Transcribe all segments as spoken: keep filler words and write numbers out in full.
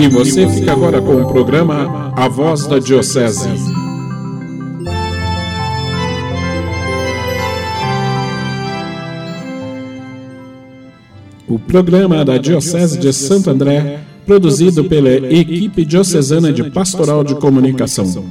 E você fica agora com o programa A Voz da Diocese. O programa da Diocese de Santo André, produzido pela equipe diocesana de Pastoral de Comunicação.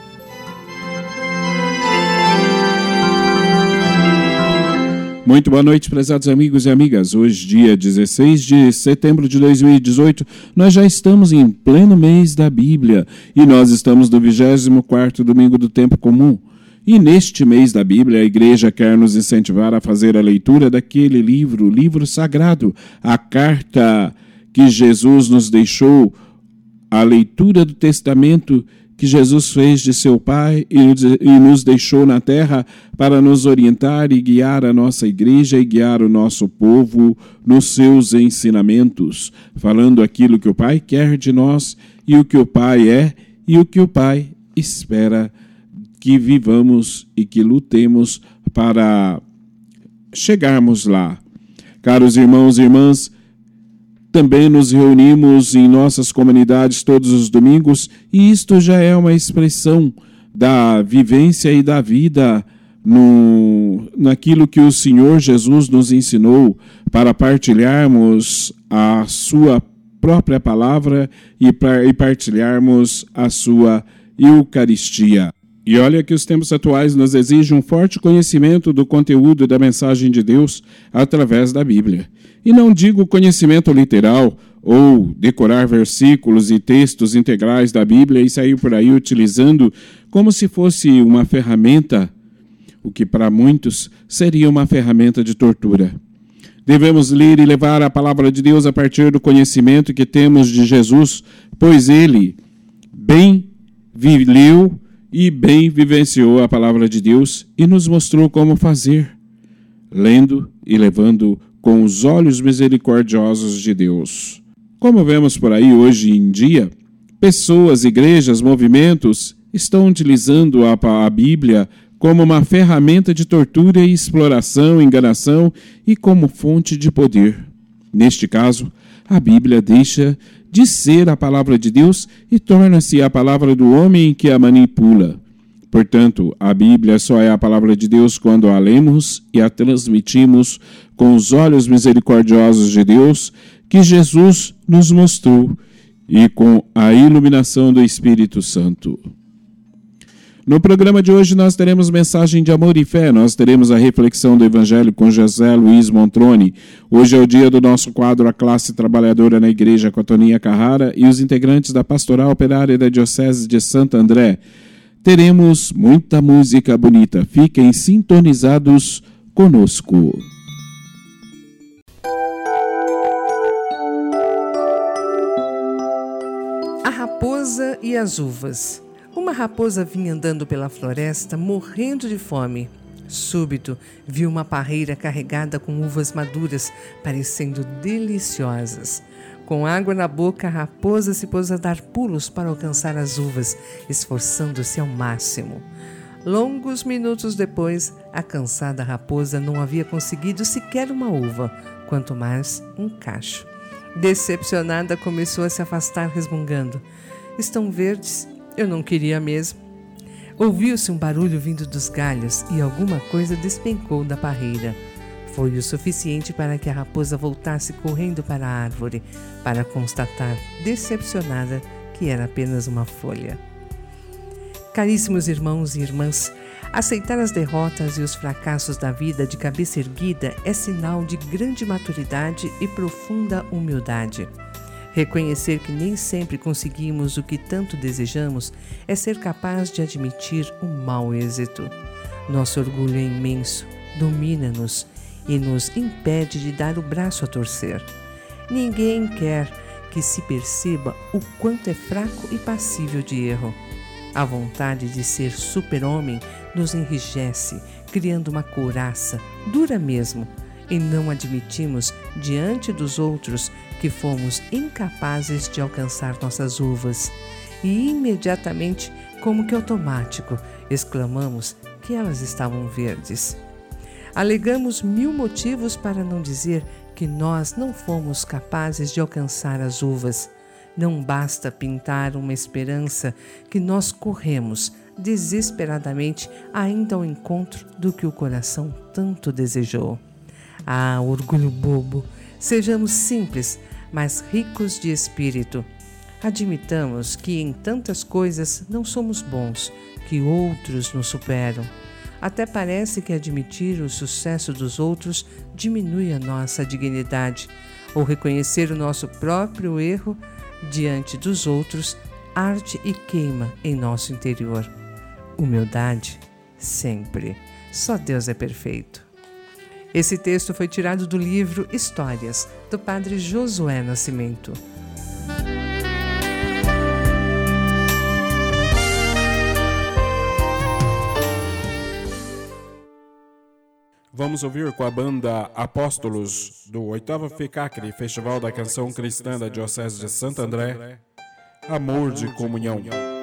Muito boa noite, prezados amigos e amigas. Hoje, dia dezesseis de setembro de dois mil e dezoito, nós já estamos em pleno mês da Bíblia e nós estamos no vigésimo quarto domingo do tempo comum. E neste mês da Bíblia, a Igreja quer nos incentivar a fazer a leitura daquele livro, o livro sagrado, a carta que Jesus nos deixou, a leitura do testamento que Jesus fez de seu Pai e nos deixou na terra para nos orientar e guiar a nossa igreja e guiar o nosso povo nos seus ensinamentos, falando aquilo que o Pai quer de nós e o que o Pai é e o que o Pai espera que vivamos e que lutemos para chegarmos lá. Caros irmãos e irmãs, também nos reunimos em nossas comunidades todos os domingos e isto já é uma expressão da vivência e da vida no, naquilo que o Senhor Jesus nos ensinou para partilharmos a sua própria palavra e, pra, e partilharmos a sua Eucaristia. E olha que os tempos atuais nos exigem um forte conhecimento do conteúdo da mensagem de Deus através da Bíblia. E não digo conhecimento literal ou decorar versículos e textos integrais da Bíblia e sair por aí utilizando como se fosse uma ferramenta, o que para muitos seria uma ferramenta de tortura. Devemos ler e levar a palavra de Deus a partir do conhecimento que temos de Jesus, pois ele bem leu e bem vivenciou a palavra de Deus e nos mostrou como fazer, lendo e levando com os olhos misericordiosos de Deus. Como vemos por aí hoje em dia, pessoas, igrejas, movimentos estão utilizando a, a Bíblia como uma ferramenta de tortura e exploração, enganação e como fonte de poder. Neste caso, a Bíblia deixa de ser a palavra de Deus e torna-se a palavra do homem que a manipula. Portanto, a Bíblia só é a palavra de Deus quando a lemos e a transmitimos com os olhos misericordiosos de Deus que Jesus nos mostrou e com a iluminação do Espírito Santo. No programa de hoje nós teremos mensagem de amor e fé, nós teremos a reflexão do Evangelho com José Luiz Montrone. Hoje é o dia do nosso quadro A Classe Trabalhadora na Igreja com a Toninha Carrara e os integrantes da Pastoral Operária da Diocese de Santo André. Teremos muita música bonita. Fiquem sintonizados conosco. A raposa e as uvas. Uma raposa vinha andando pela floresta, morrendo de fome. Súbito, viu uma parreira carregada com uvas maduras, parecendo deliciosas. Com água na boca, a raposa se pôs a dar pulos para alcançar as uvas, esforçando-se ao máximo. Longos minutos depois, a cansada raposa não havia conseguido sequer uma uva, quanto mais um cacho. Decepcionada, começou a se afastar, resmungando: "Estão verdes? Eu não queria mesmo." Ouviu-se um barulho vindo dos galhos e alguma coisa despencou da parreira. Foi o suficiente para que a raposa voltasse correndo para a árvore, para constatar, decepcionada, que era apenas uma folha. Caríssimos irmãos e irmãs, aceitar as derrotas e os fracassos da vida de cabeça erguida é sinal de grande maturidade e profunda humildade. Reconhecer que nem sempre conseguimos o que tanto desejamos é ser capaz de admitir o mau êxito. Nosso orgulho é imenso, domina-nos e nos impede de dar o braço a torcer. Ninguém quer que se perceba o quanto é fraco e passível de erro. A vontade de ser super-homem nos enrijece, criando uma couraça, dura mesmo, e não admitimos diante dos outros que fomos incapazes de alcançar nossas uvas. E imediatamente, como que automático, exclamamos que elas estavam verdes. Alegamos mil motivos para não dizer que nós não fomos capazes de alcançar as uvas. Não basta pintar uma esperança que nós corremos desesperadamente ainda ao encontro do que o coração tanto desejou. Ah, orgulho bobo! Sejamos simples, mas ricos de espírito. Admitamos que em tantas coisas não somos bons, que outros nos superam. Até parece que admitir o sucesso dos outros diminui a nossa dignidade, ou reconhecer o nosso próprio erro diante dos outros arde e queima em nosso interior. Humildade, sempre. Só Deus é perfeito. Esse texto foi tirado do livro Histórias, do padre Josué Nascimento. Vamos ouvir com a banda Apóstolos, do oitavo FECACRI, Festival da Canção Cristã da Diocese de Santo André, Amor de Comunhão.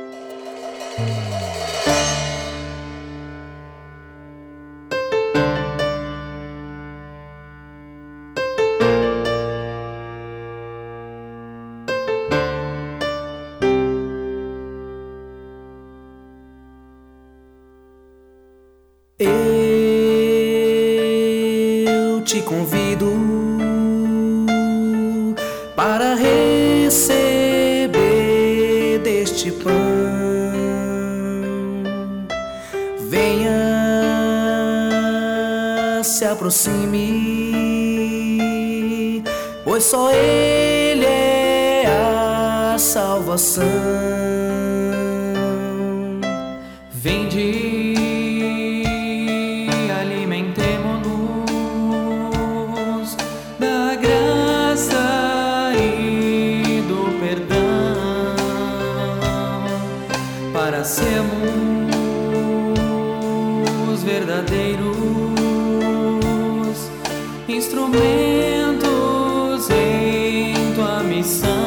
Te convido para receber deste pão. Venha, se aproxime, pois só Ele é a salvação. Vinde, para sermos verdadeiros instrumentos em tua missão.